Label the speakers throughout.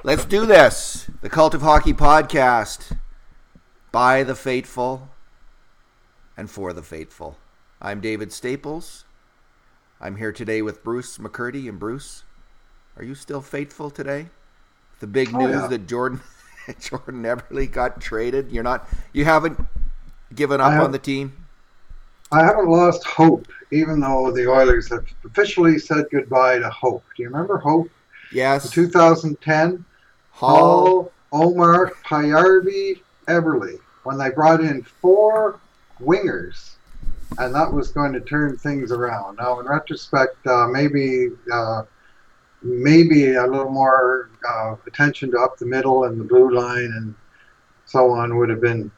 Speaker 1: Let's do this. The Cult of Hockey podcast by the faithful and for the faithful. I'm David Staples. I'm here today with Bruce McCurdy. And Bruce, are you still faithful today? The big news that Jordan Eberle got traded. You haven't given up on the team?
Speaker 2: I haven't lost hope, even though the Oilers have officially said goodbye to hope. Do you remember hope?
Speaker 1: Yes.
Speaker 2: In 2010, Hall, Omar, Payarvi, Eberle, when they brought in 4 wingers, and that was going to turn things around. Now, in retrospect, maybe a little more attention to up the middle and the blue line and so on would have been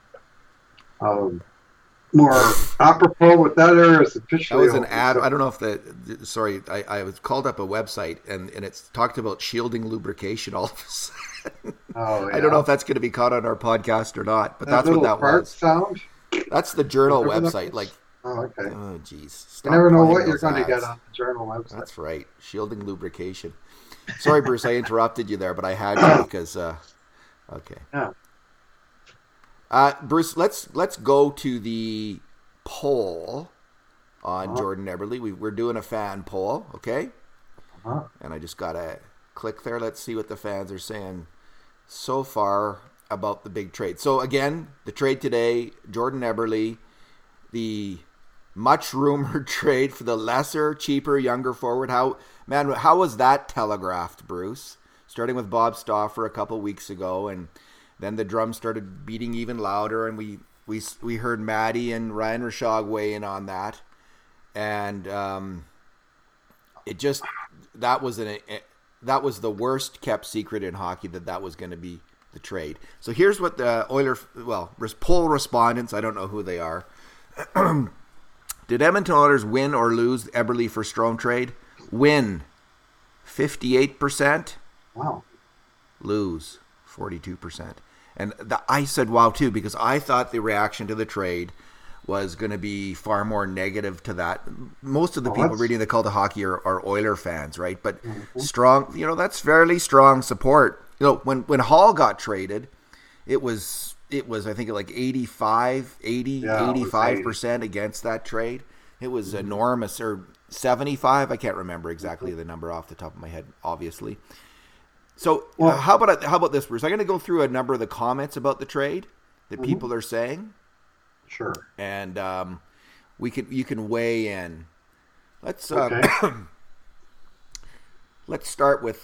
Speaker 2: more apropos with that era is officially.
Speaker 1: That was an ad. I don't know if sorry, I was called up a website and it's talked about shielding lubrication all of a sudden.
Speaker 2: Oh, yeah.
Speaker 1: I don't know if that's going to be caught on our podcast or not, but that's what that was.
Speaker 2: Sound?
Speaker 1: That's the Journal website.
Speaker 2: Oh, okay.
Speaker 1: Oh, jeez.
Speaker 2: You never know what you're going to get on the Journal website.
Speaker 1: That's right. Shielding lubrication. Sorry, Bruce, I interrupted you there, but I had to because. Okay.
Speaker 2: Yeah.
Speaker 1: Bruce, let's go to the poll on Jordan Eberle. We're doing a fan poll, okay? And I just got to click there. Let's see what the fans are saying so far about the big trade. So again, the trade today, Jordan Eberle, the much rumored trade for the lesser, cheaper, younger forward. How was that telegraphed, Bruce? Starting with Bob Stauffer a couple weeks ago, and then the drums started beating even louder, and we heard Maddie and Ryan Rishaug weigh in on that, and that was the worst kept secret in hockey that was going to be the trade. So here's what the poll respondents, I don't know who they are. Did Edmonton Oilers win or lose the Eberle for Strome trade? Win, 58%.
Speaker 2: Wow.
Speaker 1: Lose, 42%. And I said wow too, because I thought the reaction to the trade was going to be far more negative to that. Most of the people reading the Cult of Hockey are Oiler fans, right? But strong, that's fairly strong support. When Hall got traded, it was I think like 85% against that trade. It was enormous, or 75. I can't remember exactly the number off the top of my head, obviously. So how about this, Bruce? I'm going to go through a number of the comments about the trade that people are saying.
Speaker 2: Sure.
Speaker 1: And you can weigh in. Let's let's start with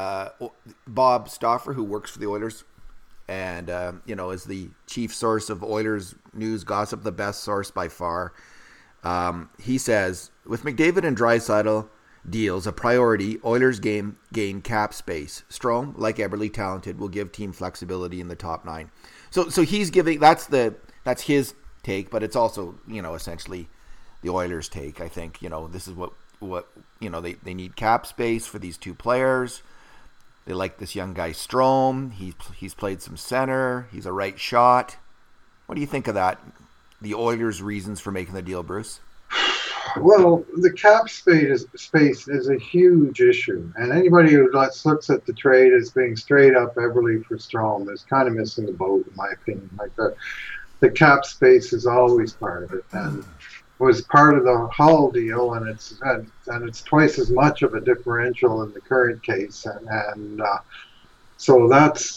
Speaker 1: Bob Stauffer, who works for the Oilers, and is the chief source of Oilers news gossip, the best source by far. He says, with McDavid and Draisaitl deals a priority, Oilers gain cap space. Strome, like Eberle, talented, will give team flexibility in the top 9. So he's giving that's his take, but it's also essentially the Oilers' take. I think this is what they need cap space for these two players. They like this young guy Strome. He's played some center. He's a right shot. What do you think of that? The Oilers' reasons for making the deal, Bruce?
Speaker 2: Well, the cap space is a huge issue, and anybody who looks at the trade as being straight up Eberle for Strome is kind of missing the boat, in my opinion. Like the cap space is always part of it, and was part of the Hull deal, and it's twice as much of a differential in the current case, and so that's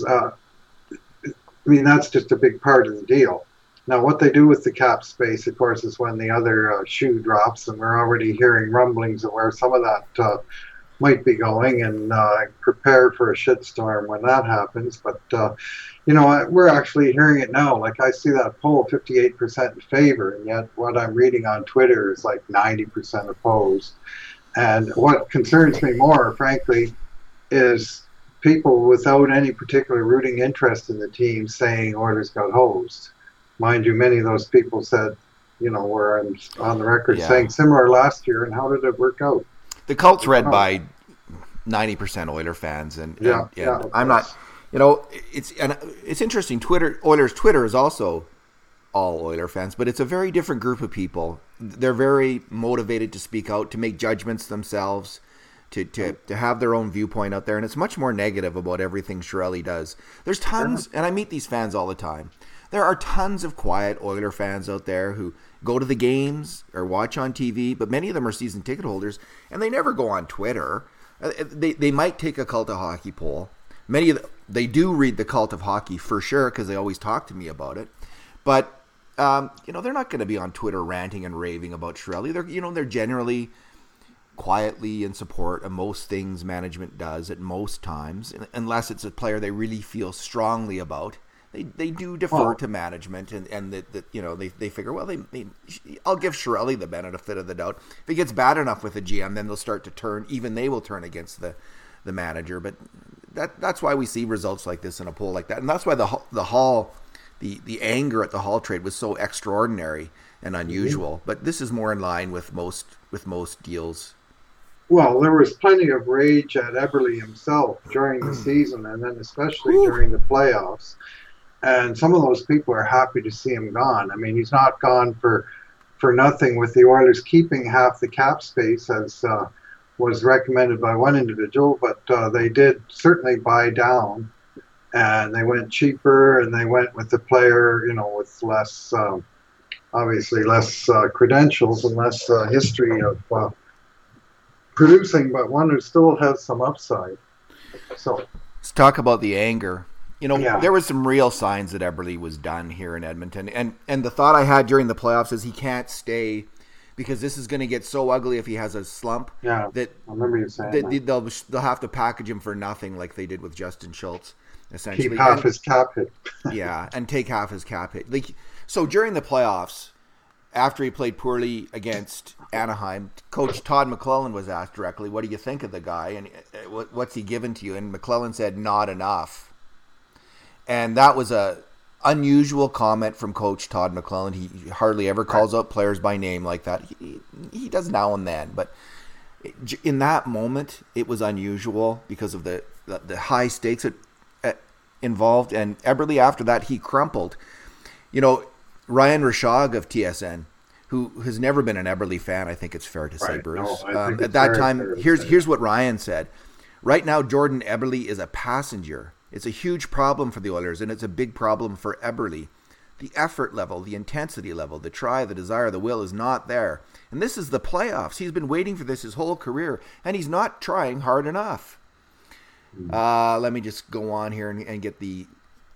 Speaker 2: that's just a big part of the deal. Now, what they do with the cap space, of course, is when the other shoe drops, and we're already hearing rumblings of where some of that might be going, and prepare for a shitstorm when that happens. But, we're actually hearing it now. Like, I see that poll 58% in favor, and yet what I'm reading on Twitter is like 90% opposed. And what concerns me more, frankly, is people without any particular rooting interest in the team saying Oilers got hosed. Mind you, many of those people said, were on the record saying similar last year, and how did it work out?
Speaker 1: The Cult's read by 90% Oiler fans, and I'm not. It's interesting. Oilers Twitter is also all Oiler fans, but it's a very different group of people. They're very motivated to speak out, to make judgments themselves, to have their own viewpoint out there, and it's much more negative about everything Chiarelli does. There's tons, and I meet these fans all the time. There are tons of quiet Oiler fans out there who go to the games or watch on TV, but many of them are season ticket holders, and they never go on Twitter. They might take a Cult of Hockey poll. They do read the Cult of Hockey for sure because they always talk to me about it. But they're not going to be on Twitter ranting and raving about Chiarelli. They're generally quietly in support of most things management does at most times, unless it's a player they really feel strongly about. They do defer to management, and they figure, well, I'll give Chiarelli the benefit of the doubt. If it gets bad enough with the GM, then they'll start to turn. Even they will turn against the manager. But that's why we see results like this in a poll like that, and that's why the anger at the Hall trade was so extraordinary and unusual. But this is more in line with most deals.
Speaker 2: Well, there was plenty of rage at Eberle himself during the season, and then especially during the playoffs. And some of those people are happy to see him gone. I mean, he's not gone for nothing, with the Oilers keeping half the cap space, as was recommended by one individual, but they did certainly buy down, and they went cheaper, and they went with the player, with less, obviously less credentials and less history of producing, but one who still has some upside. So
Speaker 1: let's talk about the anger. There was some real signs that Eberle was done here in Edmonton. And the thought I had during the playoffs is he can't stay because this is going to get so ugly if he has a slump.
Speaker 2: Yeah,
Speaker 1: that
Speaker 2: I remember you saying that.
Speaker 1: They'll have to package him for nothing like they did with Justin Schultz, essentially.
Speaker 2: Keep half his cap hit.
Speaker 1: Yeah, and take half his cap hit. So during the playoffs, after he played poorly against Anaheim, Coach Todd McLellan was asked directly, what do you think of the guy? And what's he given to you? And McLellan said, not enough. And that was a unusual comment from Coach Todd McLellan. He hardly ever calls out players by name like that. He does now and then, but in that moment, it was unusual because of the high stakes involved. And Eberle, after that, he crumpled. Ryan Rishaug of TSN, who has never been an Eberle fan, I think it's fair to say, Bruce.
Speaker 2: No,
Speaker 1: at that time, here's what Ryan said. Right now, Jordan Eberle is a passenger. It's a huge problem for the Oilers, and it's a big problem for Eberle. The effort level, the intensity level, the try, the desire, the will is not there. And this is the playoffs. He's been waiting for this his whole career, and he's not trying hard enough. Let me just go on here and get the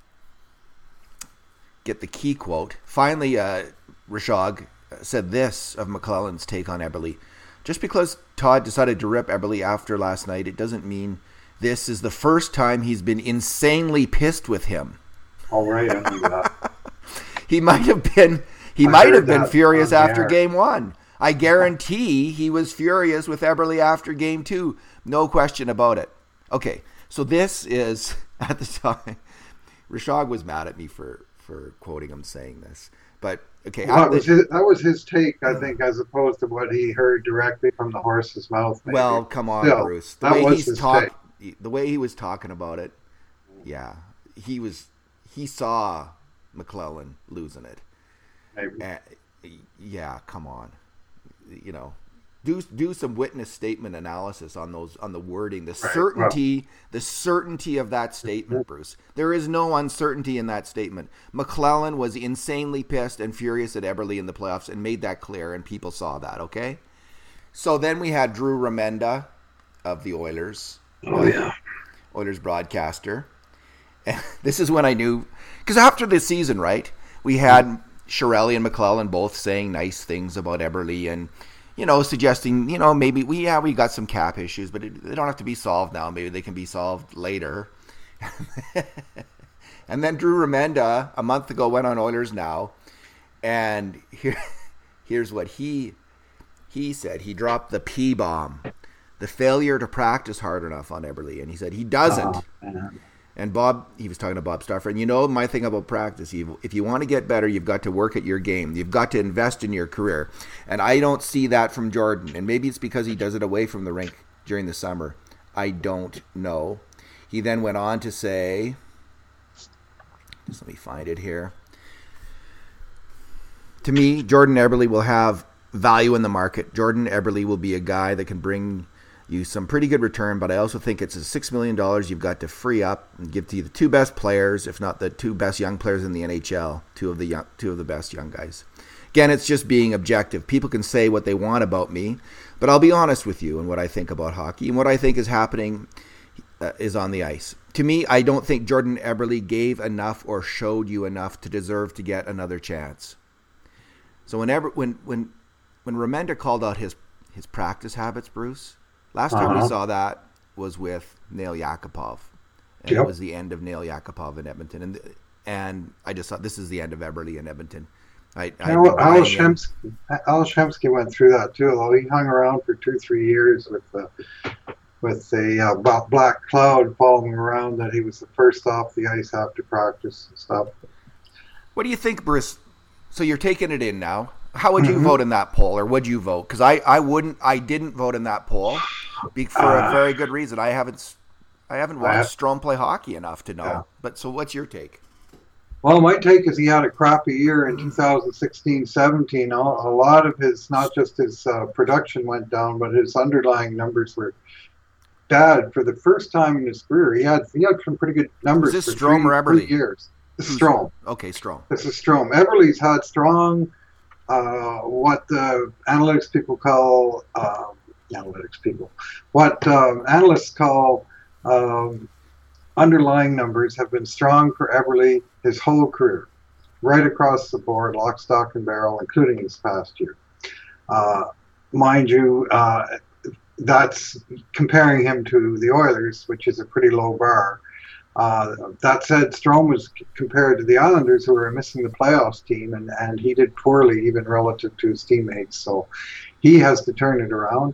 Speaker 1: key quote. Finally, Rishaug said this of McLellan's take on Eberle. Just because Todd decided to rip Eberle after last night, it doesn't mean this is the first time he's been insanely pissed with him.
Speaker 2: All right, I knew that.
Speaker 1: He might have been furious after game one. I guarantee he was furious with Eberle after game two. No question about it. Okay, so this is, at the time, Rishaug was mad at me for quoting him saying this. But, okay.
Speaker 2: Well, that was his take, I think, as opposed to what he heard directly from the horse's mouth. Maybe.
Speaker 1: Well, come on, still, Bruce. The way he was talking about it, yeah, he saw McLellan losing it. Maybe. Yeah, come on. Do some witness statement analysis on the wording, the certainty of that statement, Bruce. There is no uncertainty in that statement. McLellan was insanely pissed and furious at Eberle in the playoffs and made that clear, and people saw that, okay? So then we had Drew Remenda of the Oilers.
Speaker 2: Oh, yeah.
Speaker 1: Oilers broadcaster. And this is when I knew, because after the season, right, we had Chiarelli and McLellan both saying nice things about Eberle and, suggesting, maybe we got some cap issues, but they don't have to be solved now. Maybe they can be solved later. And then Drew Remenda, a month ago, went on Oilers Now, and here's what he said. He dropped the P-bomb. The failure to practice hard enough on Eberle. And he said he doesn't. And he was talking to Bob Stauffer. And my thing about practice, if you want to get better, you've got to work at your game. You've got to invest in your career. And I don't see that from Jordan. And maybe it's because he does it away from the rink during the summer. I don't know. He then went on to say, just let me find it here. To me, Jordan Eberle will have value in the market. Jordan Eberle will be a guy that can bring you some pretty good return, but I also think it's a $6 million you've got to free up and give to the two best players, if not the two best young players in the NHL, two of the best young guys. Again, it's just being objective. People can say what they want about me, but I'll be honest with you and what I think about hockey, and what I think is happening is on the ice. To me, I don't think Jordan Eberle gave enough or showed you enough to deserve to get another chance. So when Remender called out his practice habits, Bruce, last time we saw that was with Nail Yakupov. And It was the end of Nail Yakupov in Edmonton. And I just thought this is the end of Eberle in Edmonton.
Speaker 2: Al Shemsky went through that too, although he hung around for 2-3 years with the black cloud following around that he was the first off the ice after practice and stuff.
Speaker 1: What do you think, Bruce? So you're taking it in now. How would you vote in that poll, or would you vote? Because I didn't vote in that poll for a very good reason. I haven't watched Strome play hockey enough to know. Yeah. But so what's your take?
Speaker 2: Well, my take is he had a crappy year in 2016-17. A lot of his, not just his production went down, but his underlying numbers were bad for the first time in his career. He had some pretty good numbers.
Speaker 1: Is this
Speaker 2: for
Speaker 1: Strome or Eberle?
Speaker 2: 3 years. This is Strome.
Speaker 1: Okay, Strome.
Speaker 2: This is Strome. Eberle's had strong, what the analytics people call what analysts call underlying numbers have been strong for Eberle his whole career, right across the board, lock, stock, and barrel, including this past year. Mind you, that's comparing him to the Oilers, which is a pretty low bar. That said, Strome was compared to the Islanders, who were missing the playoffs team, and he did poorly even relative to his teammates. So he has to turn it around.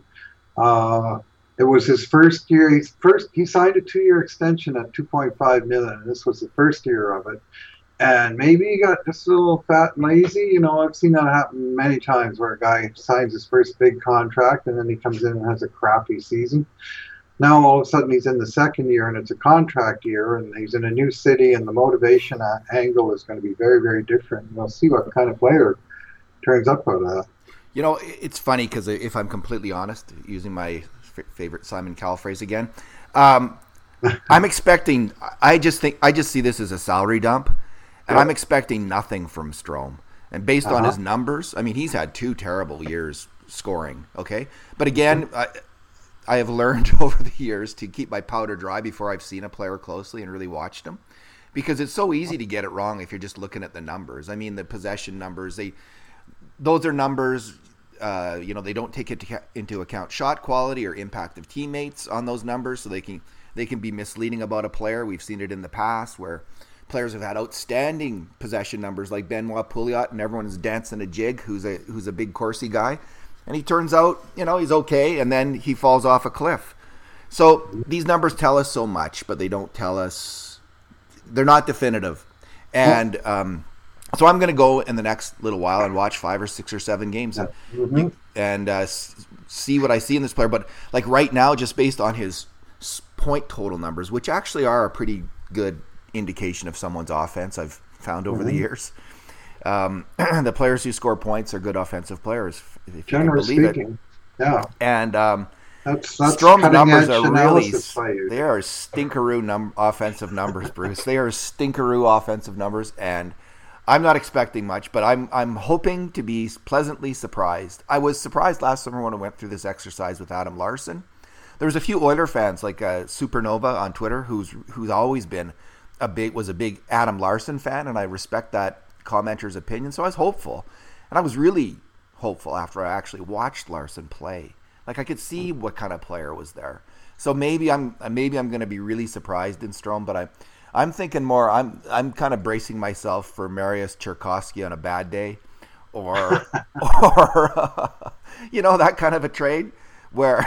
Speaker 2: It was his first year. He signed a 2-year extension at $2.5 million. And this was the first year of it, and maybe he got just a little fat and lazy. You know, I've seen that happen many times where a guy signs his first big contract and then he comes in and has a crappy season. Now all of a sudden he's in the second year and it's a contract year and he's in a new city and the motivation angle is going to be very, very different. We'll see what kind of player turns up out of that.
Speaker 1: You know, it's funny because if I'm completely honest, using my favorite Simon Cowell phrase again, I'm expecting. I just see this as a salary dump, and I'm expecting nothing from Strome. And based on his numbers, I mean, he's had 2 terrible years scoring. Okay, but again, I have learned over the years to keep my powder dry before I've seen a player closely and really watched him, because it's so easy to get it wrong if you're just looking at the numbers. I mean, the possession numbers, those are numbers. They don't take into account shot quality or impact of teammates on those numbers, so they can be misleading about a player. We've seen it in the past where players have had outstanding possession numbers, like Benoit Pouliot, and everyone's dancing a jig. Who's a big Corsi guy, and he turns out he's okay, and then he falls off a cliff. So these numbers tell us so much, but they don't tell us. They're not definitive, and so I'm going to go in the next little while and watch 5 or 6 or 7 games and see what I see in this player. But like right now, just based on his point total numbers, which actually are a pretty good indication of someone's offense, I've found over the years. The players who score points are good offensive players, if you can believe it.
Speaker 2: Yeah.
Speaker 1: And
Speaker 2: that's
Speaker 1: Strome's numbers are really, they are stinkeroo offensive numbers, Bruce. They are stinkeroo offensive numbers, and I'm not expecting much, but I'm hoping to be pleasantly surprised. I was surprised last summer when I went through this exercise with Adam Larson. There was a few Oiler fans, like Supernova on Twitter, who's always been a big Adam Larson fan, and I respect that commenter's opinion. So I was hopeful, and I was really hopeful after I actually watched Larson play. Like I could see what kind of player was there. So maybe I'm going to be really surprised in Strome, but I'm thinking more. I'm kind of bracing myself for Marius Cherkowski on a bad day, or that kind of a trade where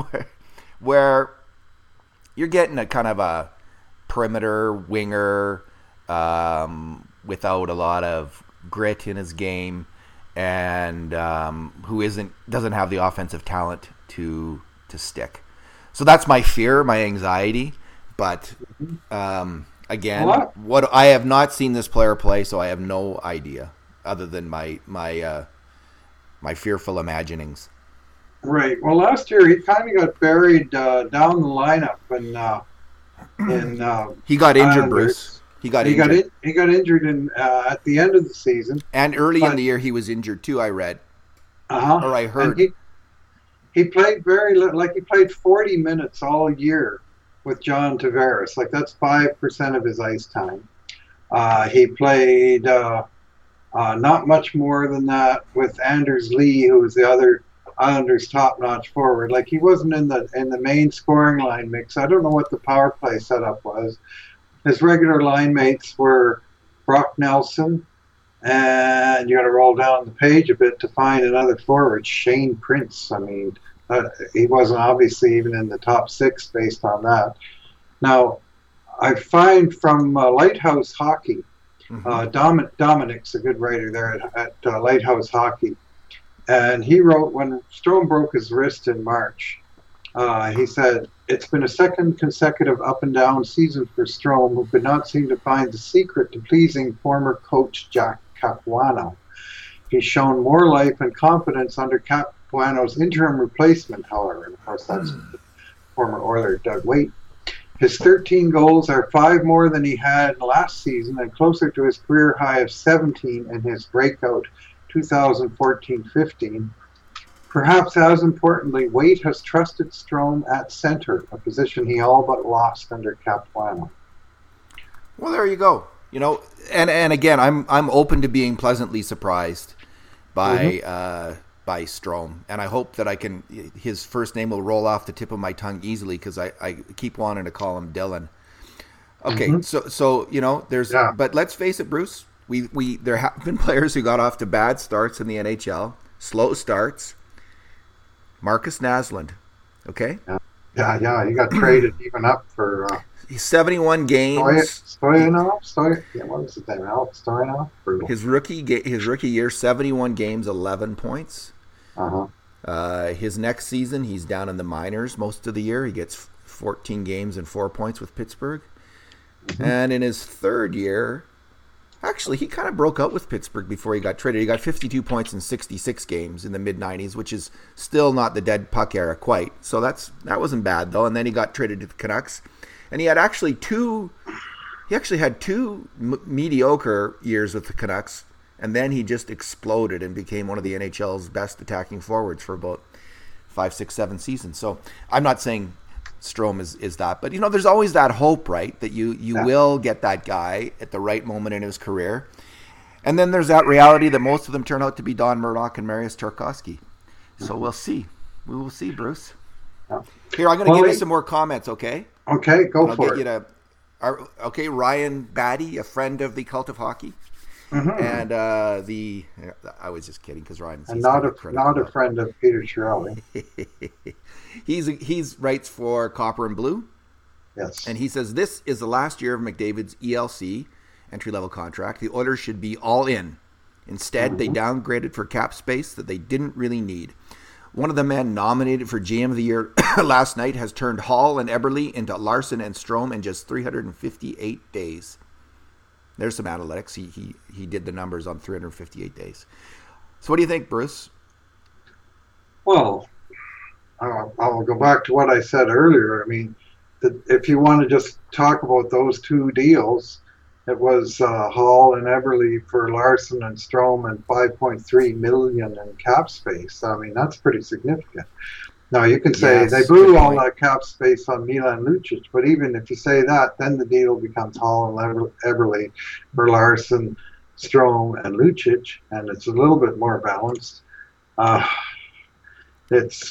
Speaker 1: you're getting a kind of a perimeter winger without a lot of grit in his game, and who doesn't have the offensive talent to stick. So that's my fear, my anxiety. But again, what I have not seen this player play, so I have no idea other than my fearful imaginings.
Speaker 2: Right. Well, last year he kind of got buried down the lineup in
Speaker 1: He got injured, Bruce.
Speaker 2: Islanders.
Speaker 1: He got injured.
Speaker 2: He got injured at the end of the season,
Speaker 1: And early in
Speaker 2: but
Speaker 1: the year, he was injured too, I read. Or I
Speaker 2: and
Speaker 1: heard.
Speaker 2: he played very little. Like he played 40 minutes all year with John Tavares. Like that's 5% of his ice time. He played not much more than that with Anders Lee, who was the other Islanders' top-notch forward. Like he wasn't in the main scoring line mix. I don't know what the power play setup was. His regular line mates were Brock Nelson, and you got to roll down the page a bit to find another forward, Shane Prince. I mean, he wasn't obviously even in the top six based on that. Now, I find from Lighthouse Hockey, Dominic's a good writer there at Lighthouse Hockey, and he wrote when Strome broke his wrist in March. He said, "It's been a second consecutive up and down season for Strome, who could not seem to find the secret to pleasing former coach Jack Capuano. He's shown more life and confidence under Capuano's interim replacement, however." And of course, that's former Oiler Doug Weight. "His 13 goals are 5 more than he had last season and closer to his career high of 17 in his breakout 2014-15. Perhaps as importantly, Weight has trusted Strome at center, a position he all but lost under Capuano."
Speaker 1: Well, there you go. You know, and again, I'm open to being pleasantly surprised by Strome, and I hope that his first name will roll off the tip of my tongue easily because I keep wanting to call him Dylan. Okay, so you know, but let's face it, Bruce. There have been players who got off to bad starts in the NHL, slow starts. Marcus Naslund, okay?
Speaker 2: Yeah, he got traded even up for
Speaker 1: 71 games.
Speaker 2: Stoyanov? What was his name? Alex Stoyanov?
Speaker 1: His rookie year, 71 games, 11 points. His next season, he's down in the minors most of the year. He gets 14 games and 4 points with Pittsburgh. And in his third year, actually, he kind of broke out with Pittsburgh before he got traded. He got 52 points in 66 games in the mid-90s, which is still not the dead puck era quite. So that wasn't bad, though. And then he got traded to the Canucks. And he had actually two mediocre years with the Canucks. And then he just exploded and became one of the NHL's best attacking forwards for about 5, 6, 7 seasons. So I'm not saying Strome is that, but you know, there's always that hope, right, that you will get that guy at the right moment in his career. And then there's that reality that most of them turn out to be Don Murdoch and Marius Tarkovsky. So we'll see. We will see, Bruce. Here, I'm going to give you some more comments, okay?
Speaker 2: Okay, go for it.
Speaker 1: Okay, Ryan Batty, a friend of the Cult of Hockey. And I was just kidding because Ryan's
Speaker 2: not a friend of Peter Chiarelli.
Speaker 1: He's writes for Copper and Blue.
Speaker 2: Yes.
Speaker 1: And he says this is the last year of McDavid's ELC entry-level contract. The Oilers should be all in. Instead, they downgraded for cap space that they didn't really need. One of the men nominated for GM of the Year last night has turned Hall and Eberle into Larson and Strome in just 358 days. There's some analytics. He did the numbers on 358 days. So what do you think, Bruce?
Speaker 2: Well, I'll go back to what I said earlier. I mean, if you want to just talk about those two deals, it was Hall and Eberle for Larson and Strome and $5.3 million in cap space. I mean, that's pretty significant. Now, you can say they blew all that cap space on Milan Lucic, but even if you say that, then the deal becomes Hall and Eberle for Larson, Strome, and Lucic, and it's a little bit more balanced. It's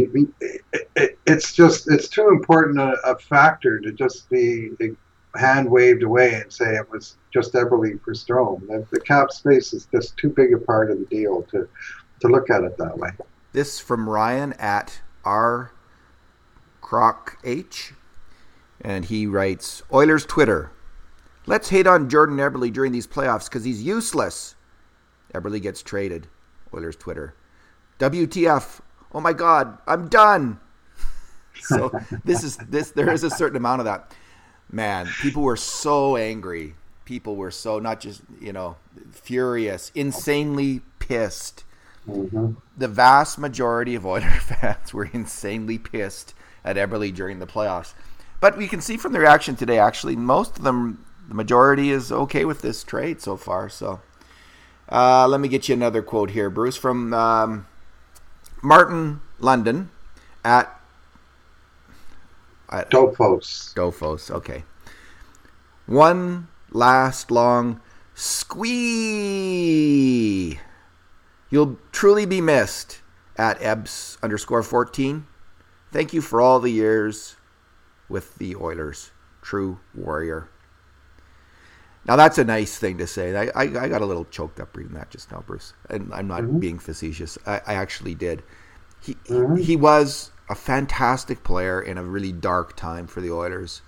Speaker 2: too important a factor to just be hand waved away and say it was just Eberle for Strome. The cap space is just too big a part of the deal to look at it that way.
Speaker 1: This from Ryan at R. Croc H. And he writes, Oilers Twitter. Let's hate on Jordan Eberle during these playoffs because he's useless. Eberle gets traded. Oilers Twitter. WTF. Oh my God, I'm done. So there is a certain amount of that. Man, people were so angry. People were so not just, furious, insanely pissed
Speaker 2: Mm-hmm.
Speaker 1: The vast majority of Oilers fans were insanely pissed at Eberle during the playoffs. But we can see from the reaction today, actually, most of them, the majority is okay with this trade so far. So let me get you another quote here, Bruce, from Martin London at
Speaker 2: Dofos.
Speaker 1: Okay. One last long squee. You'll truly be missed at Ebbs_14. Thank you for all the years with the Oilers. True warrior. Now that's a nice thing to say. I got a little choked up reading that just now, Bruce. And I'm not being facetious. I actually did. He was a fantastic player in a really dark time for the Oilers.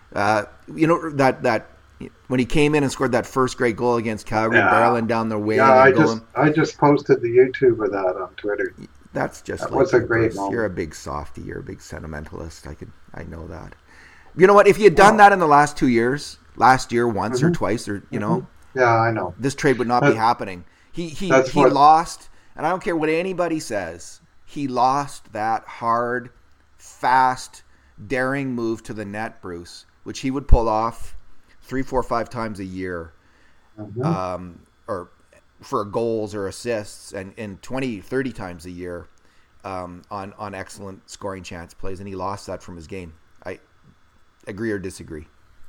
Speaker 1: That when he came in and scored that first great goal against Calgary, barreling down the wing.
Speaker 2: Yeah, I just posted the YouTube of that on Twitter.
Speaker 1: That's just
Speaker 2: that was a great moment.
Speaker 1: You're a big softie. You're a big sentimentalist. I know that. You know what? If he had done that in the last 2 years, last year once or twice, or
Speaker 2: yeah, I know,
Speaker 1: this trade would not be happening. He lost, and I don't care what anybody says. He lost that hard, fast, daring move to the net, Bruce, which he would pull off 3, 4, 5 times a year, or for goals or assists, and 20, 30 times a year on excellent scoring chance plays, and he lost that from his game. I agree or disagree?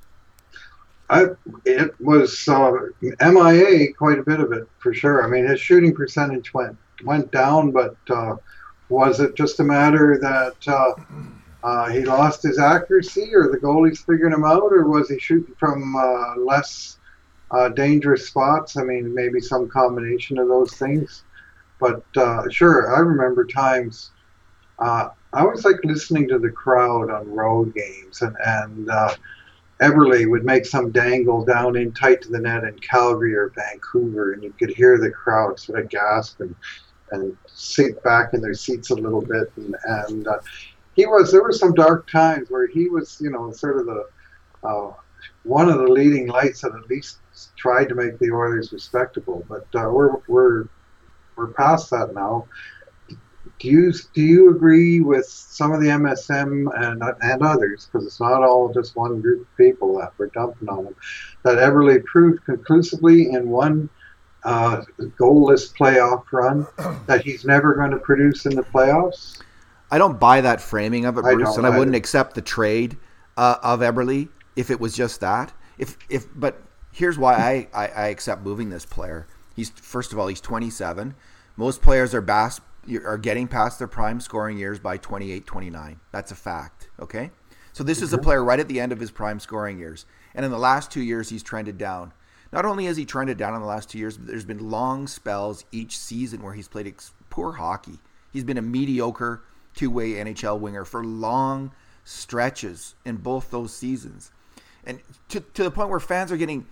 Speaker 2: It was MIA, quite a bit of it, for sure. I mean, his shooting percentage went down, but was it just a matter that he lost his accuracy, or the goalies figured him out, or was he shooting from less dangerous spots? I mean, maybe some combination of those things. But sure, I remember times I was like listening to the crowd on road games, and Eberle would make some dangle down in tight to the net in Calgary or Vancouver, and you could hear the crowd sort of gasp and sink back in their seats a little bit, and there were some dark times where he was, sort of the one of the leading lights that at least tried to make the Oilers respectable. But we're past that now. Do you agree with some of the MSM and others, because it's not all just one group of people that we're dumping on him, that Eberle proved conclusively in one goalless playoff run that he's never going to produce in the playoffs?
Speaker 1: I don't buy that framing of it, Bruce, and I wouldn't
Speaker 2: either.
Speaker 1: accept the trade of Eberle if it was just that. But here's why I accept moving this player. First of all, he's 27. Most players are getting past their prime scoring years by 28, 29. That's a fact, okay? So this is a player right at the end of his prime scoring years. And in the last 2 years, he's trended down. Not only has he trended down in the last 2 years, but there's been long spells each season where he's played poor hockey. He's been a mediocre two-way NHL winger for long stretches in both those seasons. And to the point where fans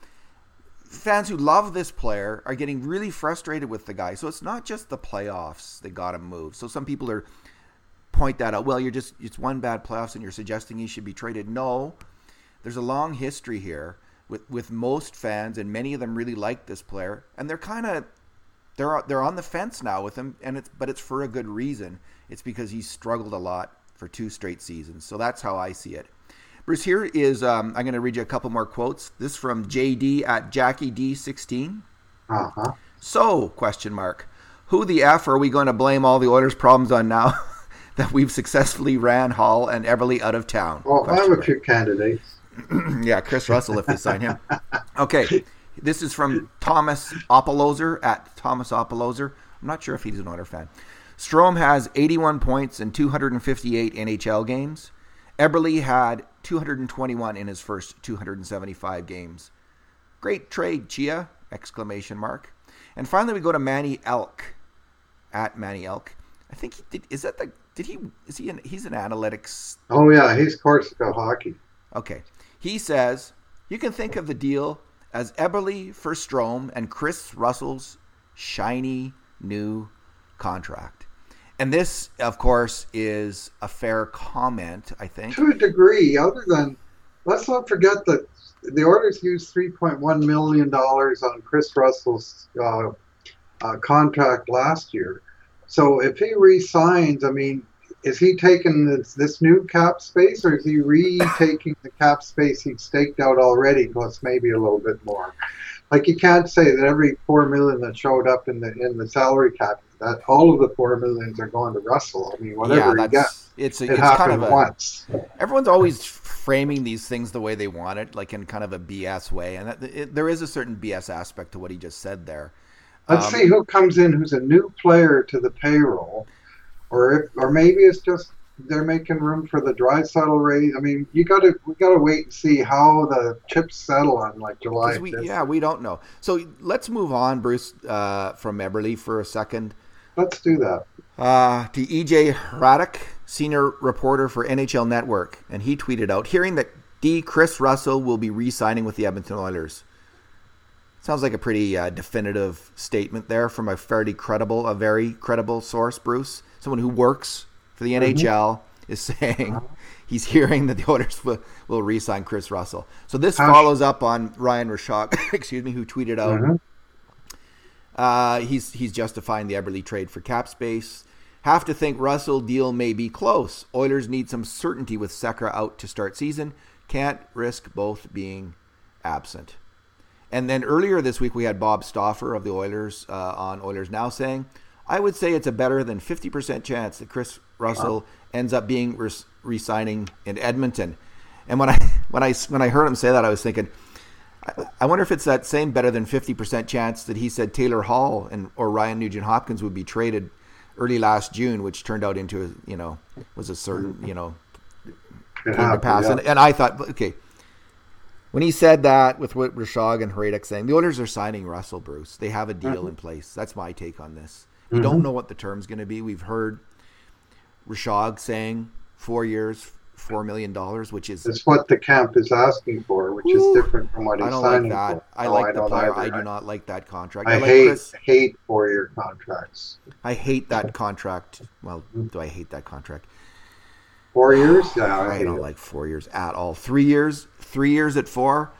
Speaker 1: who love this player are getting really frustrated with the guy. So it's not just the playoffs that got him moved. So some people point that out. Well, it's one bad playoffs and you're suggesting he should be traded. No, there's a long history here with most fans, and many of them really like this player, and they're on the fence now with him, but it's for a good reason. It's because he's struggled a lot for 2 straight seasons. So that's how I see it. Bruce, here is, I'm going to read you a couple more quotes. This from JD at JackieD16. So, ? Who the F are we going to blame all the Oilers' problems on now that we've successfully ran Hall and Eberle out of town?
Speaker 2: Well, I have a few candidates.
Speaker 1: Yeah, Chris Russell if they sign him. Okay, this is from Thomas Opoloser at Thomas Opoloser. I'm not sure if he's an Oilers fan. Strome has 81 points in 258 NHL games. Eberle had 221 in his first 275 games. Great trade, Chia! ! And finally, we go to Manny Elk at Manny Elk. I think he's an analytics.
Speaker 2: Oh yeah, he's Corsica hockey.
Speaker 1: Okay, he says you can think of the deal as Eberle for Strome and Chris Russell's shiny new contract. And this, of course, is a fair comment, I think.
Speaker 2: To a degree, other than, let's not forget that the Oilers used $3.1 million on Chris Russell's contract last year. So if he resigns, I mean, is he taking this new cap space, or is he retaking the cap space he'd staked out already, plus maybe a little bit more? Like you can't say that every 4 million that showed up in the salary cap, that all of the 4 millions are going to Russell. I mean,
Speaker 1: Yeah,
Speaker 2: whatever he
Speaker 1: that's
Speaker 2: gets, it
Speaker 1: it's kind of
Speaker 2: happened
Speaker 1: a
Speaker 2: once.
Speaker 1: everyone's always framing these things the way they want it, like in kind of a BS way, and there is a certain BS aspect to what he just said there.
Speaker 2: Let's
Speaker 1: Um,
Speaker 2: see who comes in who's a new player to the payroll, or maybe it's just they're making room for the Draisaitl raise. I mean, we gotta wait and see how the chips settle on like July
Speaker 1: because
Speaker 2: 5th.
Speaker 1: we don't know. So let's move on, Bruce, from Eberle for a second
Speaker 2: Let's do that.
Speaker 1: to EJ Hradek, senior reporter for NHL Network, and he tweeted out, hearing that Chris Russell will be re-signing with the Edmonton Oilers. Sounds like a pretty definitive statement there from a very credible source, Bruce. Someone who works for the NHL is saying he's hearing that the Oilers will re-sign Chris Russell. So this follows up on Ryan Rishaug, excuse me, who tweeted out he's justifying the Eberle trade for cap space. Have to think Russell deal may be close. Oilers need some certainty with Sekera out to start season. Can't risk both being absent. And then earlier this week, we had Bob Stauffer of the Oilers on Oilers Now saying, I would say it's a better than 50% chance that Chris Russell ends up being re-signing in Edmonton. And when I heard him say that, I was thinking, I wonder if it's that same better than 50% chance that he said Taylor Hall or Ryan Nugent-Hopkins would be traded early last June, which turned out into, was a certain, came to pass. Yeah. And I thought, okay, when he said that with what Rishaug and Hradek saying, the Oilers are signing Russell, Bruce. They have a deal in place. That's my take on this. We don't know what the term's going to be. We've heard Rishaug saying 4 years, $4 million, which is...
Speaker 2: It's what the camp is asking for, which is different from what he's signing for.
Speaker 1: I like the player. I do not like that contract.
Speaker 2: I hate 4-year contracts.
Speaker 1: I hate that contract. Well, do I hate that contract?
Speaker 2: 4 years? Yeah,
Speaker 1: I don't like 4 years at all. 3 years at 4,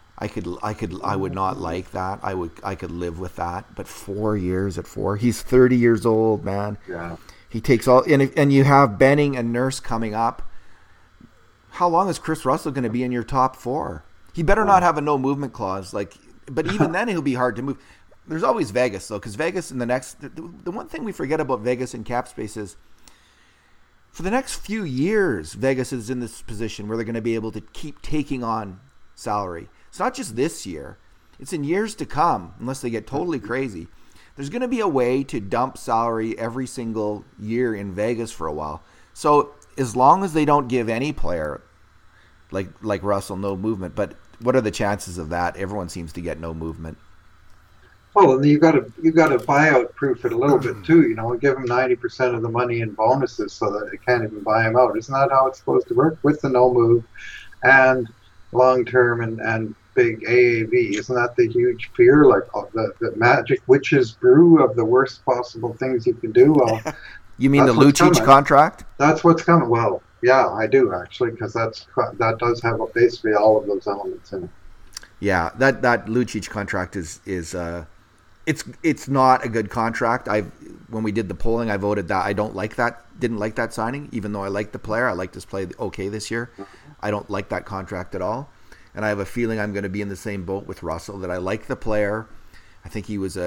Speaker 1: I would not like that. I could live with that. But 4 years at 4, he's 30 years old, man.
Speaker 2: Yeah.
Speaker 1: He takes all, and you have Benning and Nurse coming up. How long is Chris Russell going to be in your top 4? He better not have a no movement clause. But even then, he'll be hard to move. There's always Vegas though, because Vegas in the one thing we forget about Vegas and cap space is, for the next few years, Vegas is in this position where they're going to be able to keep taking on salary. It's not just this year. It's in years to come, unless they get totally crazy. There's going to be a way to dump salary every single year in Vegas for a while. So as long as they don't give any player like Russell no movement, but what are the chances of that? Everyone seems to get no movement.
Speaker 2: Well, and you got to buyout proof it a little bit too, and give them 90% of the money in bonuses so that they can't even buy him out. Isn't that how it's supposed to work with the no move and long term and big AAV? Isn't that the huge fear, like the magic witches brew of the worst possible things you can do? Well,
Speaker 1: you mean the Lucic contract? That's
Speaker 2: what's coming. Well, yeah, I do actually, because that does have basically all of those elements in it.
Speaker 1: Yeah, that Lucic contract is it's not a good contract. When we did the polling, I voted that I didn't like that signing, even though I like the player. I liked his play okay this year. I don't like that contract at all. And I have a feeling I'm going to be in the same boat with Russell, that I like the player. I think he was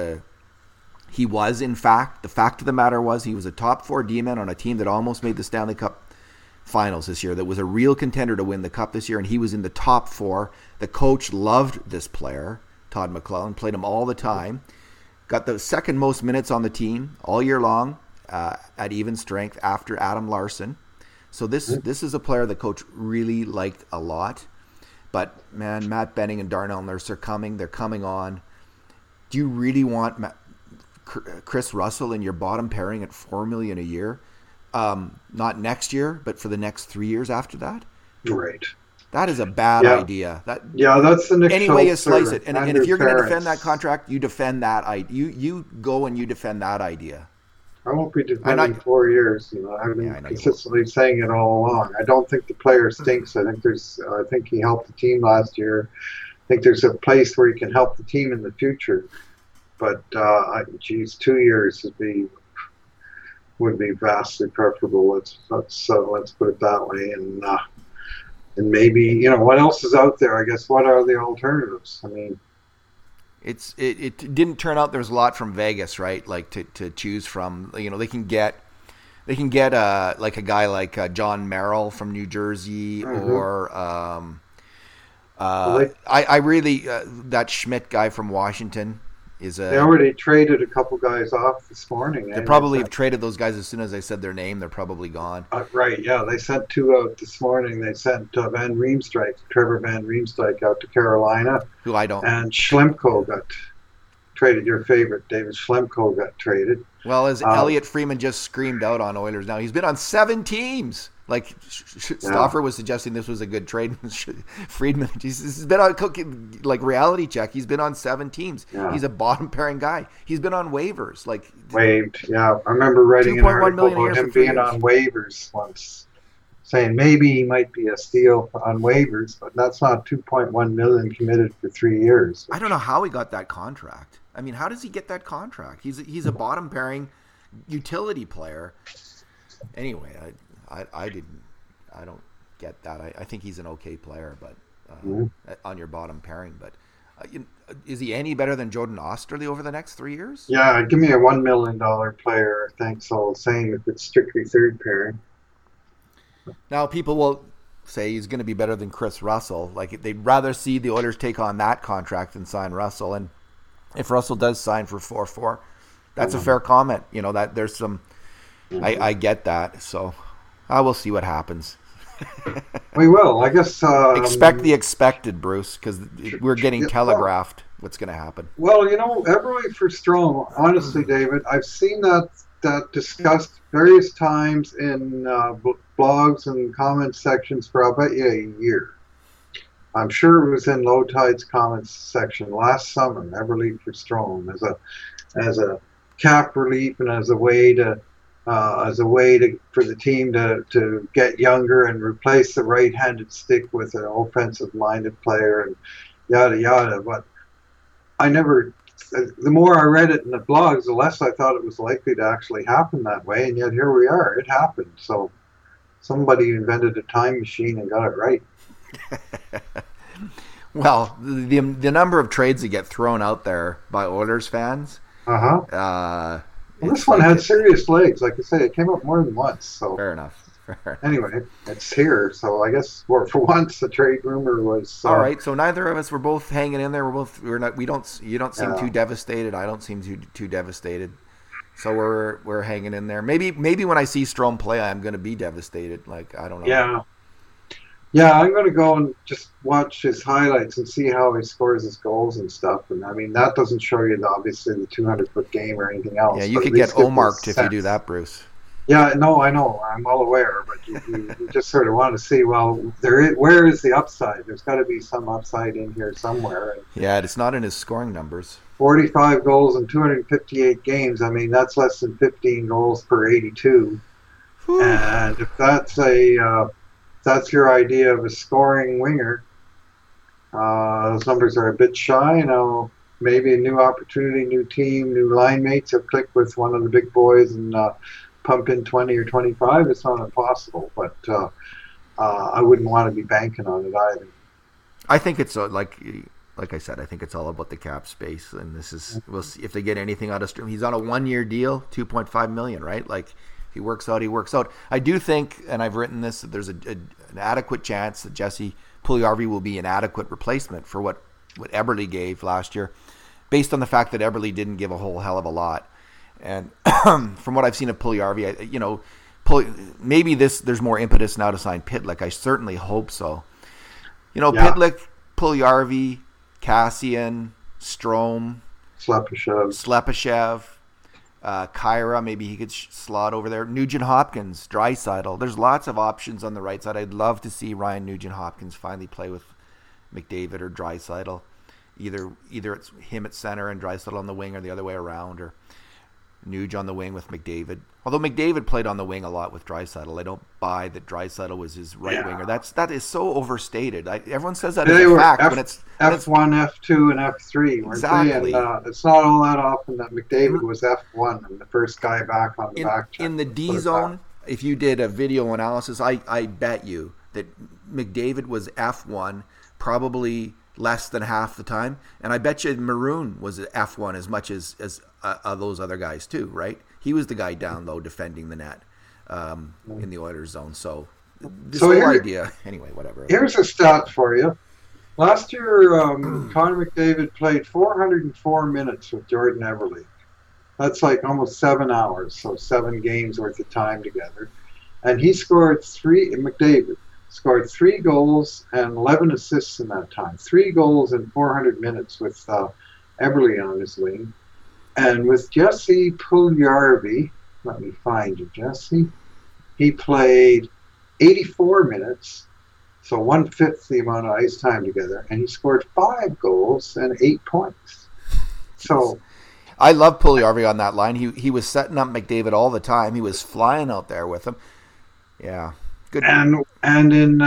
Speaker 1: in fact, the fact of the matter was he was a top 4 D-man on a team that almost made the Stanley Cup Finals this year, that was a real contender to win the Cup this year, and he was in the top 4. The coach loved this player, Todd McLellan, played him all the time. Got the second most minutes on the team all year long at even strength after Adam Larson. So this is a player the coach really liked a lot. But, man, Matt Benning and Darnell Nurse are coming. They're coming on. Do you really want Chris Russell in your bottom pairing at $4 million a year? Not next year, but for the next 3 years after that?
Speaker 2: Right.
Speaker 1: That is a bad idea.
Speaker 2: That's the Nick
Speaker 1: any way you slice it. And if you're going to defend that
Speaker 2: Ferentz.
Speaker 1: contract, you defend that. You go and you defend that idea.
Speaker 2: I won't be defending 4 years. I've been consistently saying it all along. I don't think the player stinks. I think he helped the team last year. I think there's a place where he can help the team in the future. But 2 years would be. would be vastly preferable. Let's put it that way. And maybe what else is out there? I guess what are the alternatives? I mean,
Speaker 1: it didn't turn out there's a lot from Vegas, right? Like to choose from. They can get like a guy like John Merrill from New Jersey, or I really that Schmidt guy from Washington is
Speaker 2: they already traded a couple guys off this morning.
Speaker 1: They probably have traded those guys as soon as I said their name. They're probably gone.
Speaker 2: Right, yeah. They sent two out this morning. They sent Trevor Van Riemsdyk out to Carolina.
Speaker 1: Who I don't.
Speaker 2: And Schlemko got traded. Your favorite, David Schlemko, got traded.
Speaker 1: Well, as Elliot Freeman just screamed out on Oilers now, he's been on 7 teams. Like Stauffer was suggesting this was a good trade. Friedman, he's been on like reality check. He's been on 7 teams. Yeah. He's a bottom pairing guy. He's been on waivers, like
Speaker 2: waived. Yeah, I remember writing an article about him being on waivers once, saying maybe he might be a steal on waivers, but that's not $2.1 million committed for 3 years.
Speaker 1: I don't know how he got that contract. I mean, how does he get that contract? He's a bottom pairing utility player. Anyway, I don't get that. I think he's an okay player, but on your bottom pairing. But is he any better than Jordan Osterley over the next 3 years?
Speaker 2: Yeah, give me a $1 million player. Thanks all the same if it's strictly third pairing.
Speaker 1: Now people will say he's going to be better than Chris Russell. Like they'd rather see the Oilers take on that contract than sign Russell. And if Russell does sign for 4-4, that's a fair comment. That there's some. I get that. So. I will see what happens.
Speaker 2: We will. I guess.
Speaker 1: Expect the expected, Bruce, because we're getting telegraphed what's going to happen.
Speaker 2: Well, Eberle for Strome, honestly, David, I've seen that discussed various times in blogs and comment sections for, I'll bet you, a year. I'm sure it was in Low Tide's comments section last summer, Eberle for Strome, as a cap relief and as a way for the team to get younger and replace the right-handed stick with an offensive-minded player and yada yada. But the more I read it in the blogs, the less I thought it was likely to actually happen that way. And yet here we are. It happened. So somebody invented a time machine and got it right.
Speaker 1: Well, the number of trades that get thrown out there by Oilers fans.
Speaker 2: Well, this one had serious legs. Like I say, it came up more than once. So
Speaker 1: fair enough.
Speaker 2: Anyway, it's here. So I guess for once the trade rumor was
Speaker 1: all right. So neither of us were both hanging in there. You don't seem too devastated. I don't seem too devastated. So we're hanging in there. Maybe when I see Strome play, I'm going to be devastated. Like I don't know.
Speaker 2: Yeah, I'm going to go and just watch his highlights and see how he scores his goals and stuff. And I mean, that doesn't show you obviously the 200-foot game or anything else.
Speaker 1: Yeah, you could get Omarked if you do that, Bruce.
Speaker 2: Yeah, no, I know. I'm well aware. But you just sort of want to see, well, where is the upside? There's got to be some upside in here somewhere.
Speaker 1: Yeah, it's not in his scoring numbers.
Speaker 2: 45 goals in 258 games. I mean, that's less than 15 goals per 82. Whew. And if that's your idea of a scoring winger, those numbers are a bit shy. Maybe a new opportunity, new team, new line mates will click with one of the big boys and pump in 20 or 25. It's not impossible, but I wouldn't want to be banking on it either.
Speaker 1: I think it's like I said, I think it's all about the cap space, and we'll see if they get anything out of Strome. He's on a 1-year deal, $2.5 million, right? Like. He works out. I do think, and I've written this, that there's an adequate chance that Jesse Puljujarvi will be an adequate replacement for what Eberle gave last year, based on the fact that Eberle didn't give a whole hell of a lot. And from what I've seen of Puljujarvi, maybe there's more impetus now to sign Pitlick. I certainly hope so. Pitlick, Puljujarvi, Kassian, Strome, Slepyshev. Kyra, maybe he could slot over there. Nugent Hopkins, Draisaitl. There's lots of options on the right side. I'd love to see Ryan Nugent Hopkins finally play with McDavid or Draisaitl. Either it's him at center and Draisaitl on the wing, or the other way around. Or Nuge on the wing with McDavid. Although McDavid played on the wing a lot with Draisaitl, I don't buy that Draisaitl was his right winger. That is so overstated. Everyone says that as a fact, but it's
Speaker 2: F1, F2, and F3.
Speaker 1: Exactly.
Speaker 2: And it's not all that often that McDavid was F1 and the first guy back on the back check.
Speaker 1: In the D zone, if you did a video analysis, I bet you that McDavid was F1 probably less than half the time, and I bet you Maroon was F1 as much as those other guys too, right? He was the guy down low defending the net in the Oilers zone. So this whole idea, anyway, whatever.
Speaker 2: Here's a stat for you. Last year, Connor McDavid played 404 minutes with Jordan Eberle. That's like almost 7 hours, so 7 games worth of time together. And he McDavid scored 3 goals and 11 assists in that time. 3 goals in 400 minutes with Eberle on his wing. And with Jesse Puljujarvi, let me find you, Jesse, he played 84 minutes, so 1/5 the amount of ice time together, and he scored 5 goals and 8 points. So
Speaker 1: I love Puljujarvi on that line. He was setting up McDavid all the time. He was flying out there with him. Yeah. Good.
Speaker 2: And in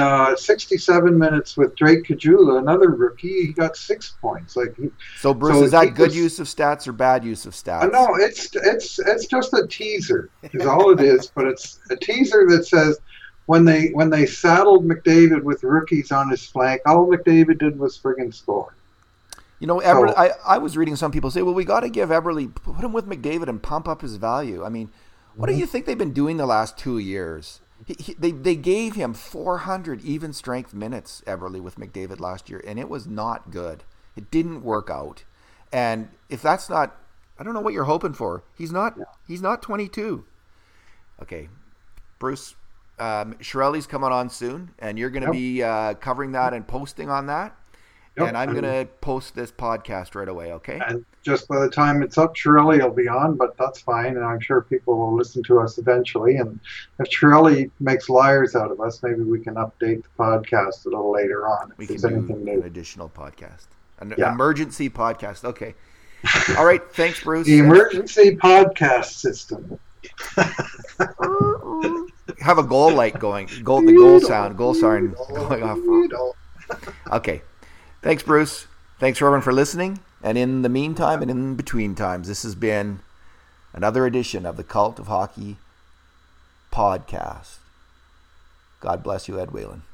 Speaker 2: 67 minutes with Drake Caggiula, another rookie, he got 6 points.
Speaker 1: So Bruce, is that good use of stats or bad use of stats?
Speaker 2: No, it's just a teaser is all it is. But it's a teaser that says when they saddled McDavid with rookies on his flank, all McDavid did was friggin' score.
Speaker 1: You know, Eberle, I was reading some people say, well, we got to give Eberle, put him with McDavid and pump up his value. I mean, what do you think they've been doing the last 2 years? They gave him 400 even strength minutes, Eberle, with McDavid last year, and it was not good. It didn't work out. And if that's not, I don't know what you're hoping for. He's not 22. Okay, Bruce, Chiarelli's coming on soon, and you're going to be covering that and posting on that. Yep. And I'm going to post this podcast right away, okay?
Speaker 2: And just by the time it's up, Chiarelli will be on, but that's fine. And I'm sure people will listen to us eventually. And if Chiarelli makes liars out of us, maybe we can update the podcast a little later on.
Speaker 1: We can do an additional podcast. An emergency podcast. Okay. All right. Thanks, Bruce.
Speaker 2: The emergency podcast system.
Speaker 1: Have a goal light going. The goal siren going off. Okay. Thanks, Bruce. Thanks, everyone, for listening. And in the meantime and in between times, this has been another edition of the Cult of Hockey podcast. God bless you, Ed Whalen.